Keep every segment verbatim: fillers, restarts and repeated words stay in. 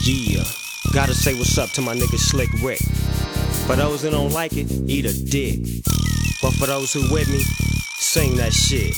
Yeah, gotta say what's up to my nigga Slick Rick. For those who don't like it, eat a dick. But for those who with me, sing that shit.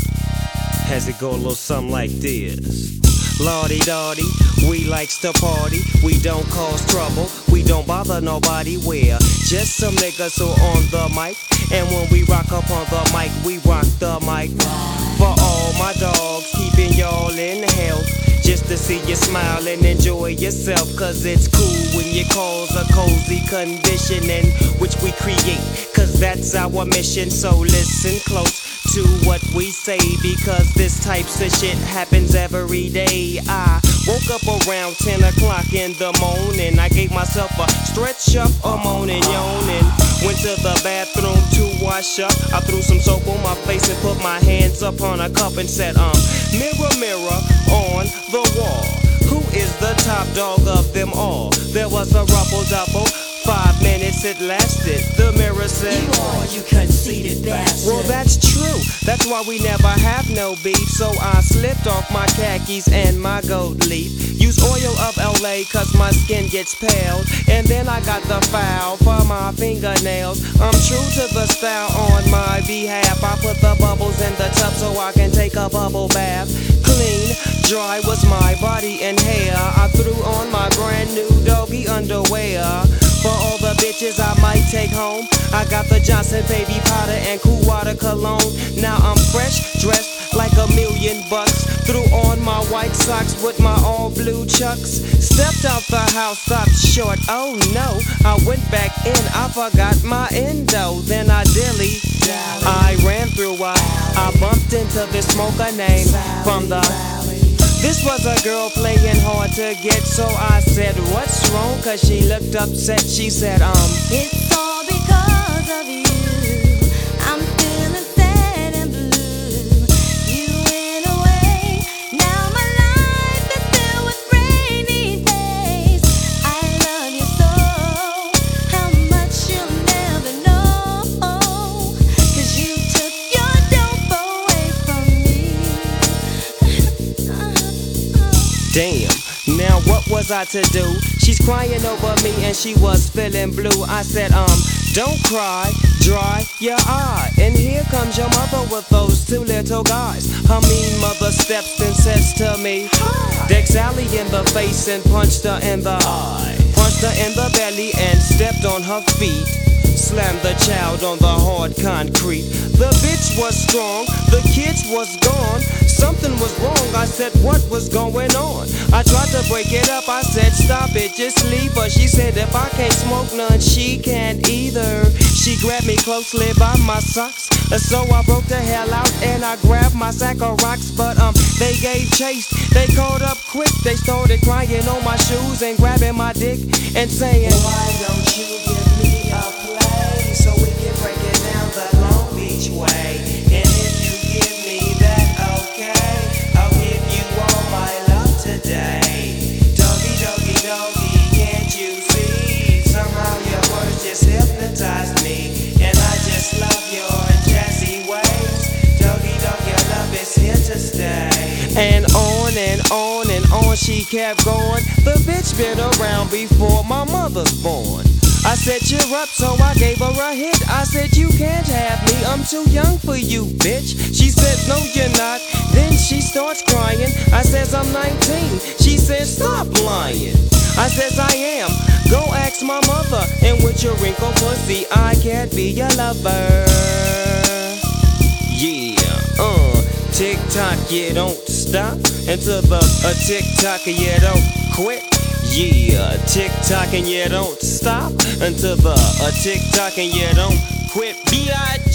As it go a little something like this. Lordy Dotty, we likes to party. We don't cause trouble, we don't bother nobody. We're just some niggas who on the mic. And when we rock up on the mic, we rock the mic. For all my dogs, keeping y'all in health. Just to see you smile and enjoy yourself. Cause it's cool when you cause a cozy condition in which we create. Cause that's our mission, so listen close to what we say, because this types of shit happens every day. I woke up around ten o'clock in the morning. I gave myself a stretch up, a moaning, yawning. Went to the bathroom to wash up. I threw some soap on my face and put my hands up on a cup and said, um, mirror, mirror on the wall, who is the top dog of them all? There was a rubble-double. Five minutes it lasted. The mirror said, you are, you conceited bastard. Well, that's true. That's why we never have no beef. So I slipped off my khakis and my gold leaf. Use oil of L A cause my skin gets pale. And then I got the foul for my fingernails. I'm true to the style on my behalf. I put the bubbles in the tub so I can take a bubble bath. Clean, dry was my body and hair. I threw on my brand new doggy underwear. For all the bitches I might take home, I got the Johnson baby powder and cool water cologne. Now I'm fresh, dressed like a million bucks. Threw on my white socks with my all blue chucks. Stepped out the house, stopped short, oh no. I went back in, I forgot my endo. Then I dilly, I ran through a, I bumped into this smoker named from the. This was a girl playing hard to get, so I said, what's wrong? Cause she looked upset, she said, um, it's all because of you. I'm feeling sad and blue. You went away, now my life is filled with rainy days. I love you so, how much you'll never know. Cause you took your dope away from me. Damn, now what was I to do? She's crying over me and she was feeling blue. I said, um, don't cry, dry your eye. And here comes your mother with those two little guys. Her mean mother steps and says to me, decked Sally in the face and punched her in the eye. Punched her in the belly and stepped on her feet. Slammed the child on the hard concrete. The bitch was strong, the kids was gone. Something was wrong, I said what was going on? I tried to break it up, I said stop it, just leave her. She said if I can't smoke none, she can't either. She grabbed me closely by my socks, so I broke the hell out and I grabbed my sack of rocks. But um, they gave chase, they caught up quick. They started crying on my shoes and grabbing my dick and saying, why don't you give me a play so we can break it down the Long Beach way? And if you give me that, okay, I'll give you all my love today. Doggy, doggy, doggy, can't you see? Somehow your words just hypnotized me, and I just love your jazzy ways. Doggy, dog, your love is here to stay. And on and on and on she kept going. The bitch been around before my mother's born. I said cheer up, so I gave her a hit. I said you can't have me, I'm too young for you, bitch. She said no you're not, then she starts crying. I says I'm nineteen, she says stop lying. I says I am, go ask my mother. And with your wrinkled pussy I can't be your lover. Yeah, uh, tick tock, yeah, don't stop until the uh, tick tock, yeah, don't quit. Yeah, tick tock and yeah, don't stop until the uh, tick tock and yeah, don't quit. B I